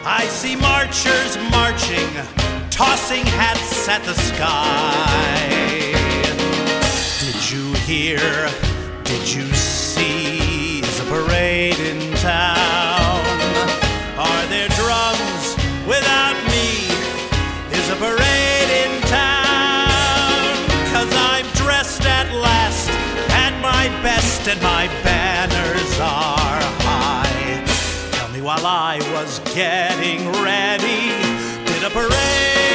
I see marchers marching, tossing hats at the sky. Did you hear? Did you see? Is a parade in town? Are there drums without me? Is a parade in town? 'Cause I'm dressed at last, at my best, and my banners are high. Tell me while I was getting ready, did a parade